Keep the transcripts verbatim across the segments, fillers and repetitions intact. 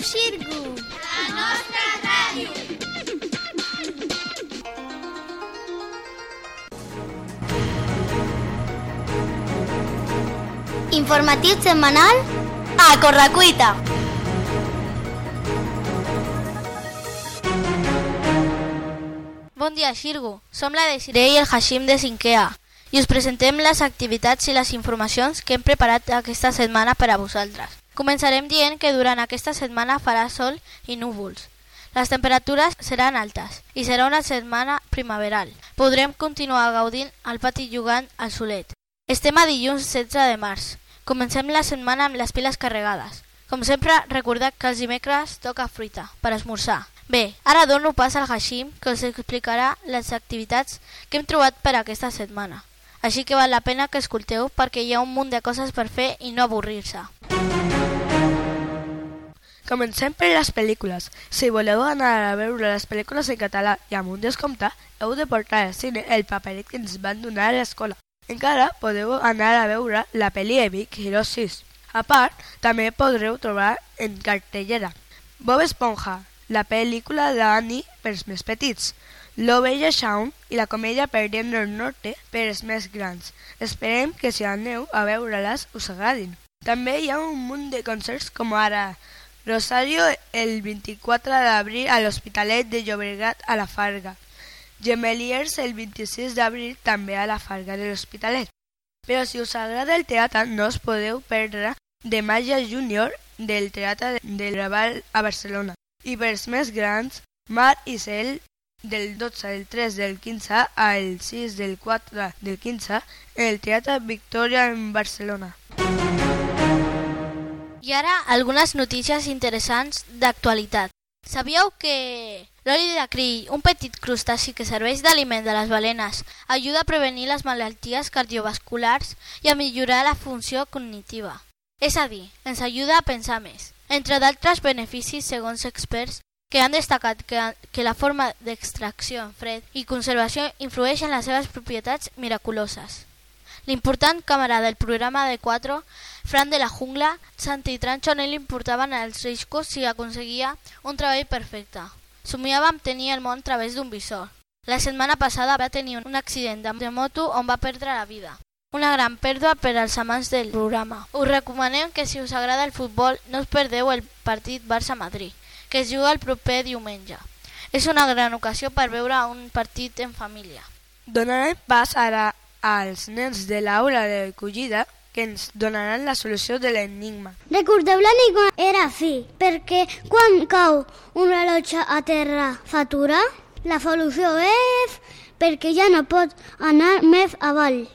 Xirgu, la nostra ràdio. Informatiu setmanal a Correcuita. Bon dia, Xirgu. Som la Desiree i el Hashim de cinquè A i us presentem les activitats i les informacions que hem preparat aquesta setmana per a vosaltres. Començarem dient que durant aquesta setmana farà sol i núvols. Les temperatures seran altes i serà una setmana primaveral. Podrem continuar gaudint al pati jugant al solet. Estem a dilluns setze de març. Comencem la setmana amb les piles carregades. Com sempre, recordeu que els dimecres toca fruita per esmorzar. Bé, ara dono pas al Hashim, que us explicarà les activitats que hem trobat per aquesta setmana. Així que val la pena que escolteu perquè hi ha un munt de coses per fer i no avorrir-se. Comencem per les pel·lícules. Si voleu anar a veure les pel·lícules en català i amb un descompte, heu de portar al cine el paperet que ens van donar a l'escola. Encara podeu anar a veure la pel·li de Big Hero sis. A part, també podreu trobar en cartellera Bob Esponja, la pel·lícula d'Annie per als més petits, L'Ovella Shaun i la comèdia Perdiendo el Norte per als més grans. Esperem que si aneu a veure-les us agradin. També hi ha un munt de concerts com ara Rosario el vint-i-quatre d'abril a l'Hospitalet de Llobregat a la Farga, Gemeliers el vint-i-sis d'abril també a la Farga de l'Hospitalet. Però si us agrada el teatre no us podeu perdre de Màgia Júnior del Teatre del Raval a Barcelona. I per als més grans, Mar i Cel del dotze del tres del quinze al sis del quatre del quinze en el Teatre Victòria en Barcelona. I ara algunes notícies interessants d'actualitat. Sabíeu que l'oli de krill, un petit crustaci que serveix d'aliment de les balenes, ajuda a prevenir les malalties cardiovasculars i a millorar la funció cognitiva? És a dir, ens ajuda a pensar més. Entre d'altres beneficis, segons experts, que han destacat que, que la forma d'extracció en fred i conservació influeix en les seves propietats miraculoses. L'important càmera del programa de quatre, Fran de la Jungla, Santi i Trancho no li importaven els riscos si aconseguia un treball perfecte. Somiava amb tenir el món a través d'un visor. La setmana passada va tenir un accident de moto on va perdre la vida. Una gran pèrdua per als amants del programa. Us recomanem que si us agrada el futbol no us perdeu el partit Barça-Madrid, que es juga el proper diumenge. És una gran ocasió per veure un partit en família. Donarem pas ara als nens de l'aula de collida que ens donaran la solució de l'enigma. Recordeu, l'enigma era fi, perquè quan cau un rellotge a terra fatura, la solució és perquè ja no pot anar més avall.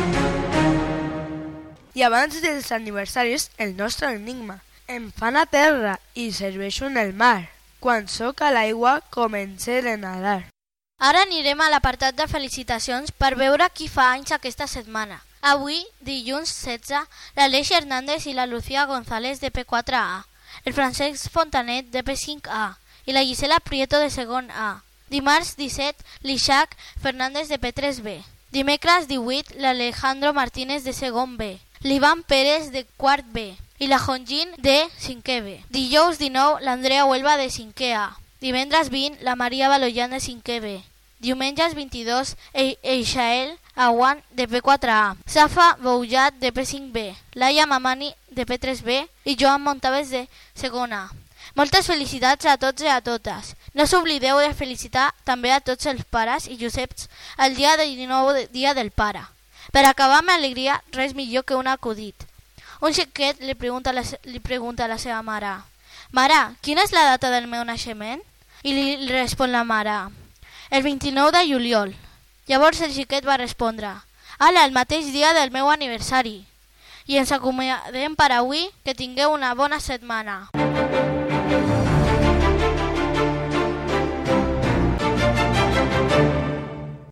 I abans dels aniversaris, el nostre enigma. Em fan a terra i serveixo en el mar. Quan sóc a l'aigua comencé a nedar. Ara anirem a l'apartat de felicitacions per veure qui fa anys aquesta setmana. Avui, dilluns setze, l'Aleix Hernández i la Lucía González de P quatre A, el Francesc Fontanet de P cinc A i la Gisela Prieto de segon A. Dimarts disset, l'Ishak Fernández de P tres B. Dimecres divuit, l'Alejandro Martínez de segon B. L'Ivan Pérez de quart B i la Honjin de cinquè B. Dijous dinou, l'Andrea Huelva de cinquè A. Divendres vint, la Maria Baloyan de cinquè B. Diumenges vint-i-dos, Eixael Aguan de P quatre A. Safa Boujat de P cinc B. Laia Mamani de P tres B i Joan Montaves de segon A. Moltes felicitats a tots i a totes. No s'oblideu de felicitar també a tots els pares i Joseps el dia del dinou dia del pare. Per acabar amb alegria, res millor que un acudit. Un xiquet li pregunta, la, li pregunta a la seva mare: «Mare, quina és la data del meu naixement?» I li respon la mare: «El vint-i-nou de juliol». Llavors el xiquet va respondre: «Ala, el mateix dia del meu aniversari». I ens acomiadem per avui, que tingueu una bona setmana.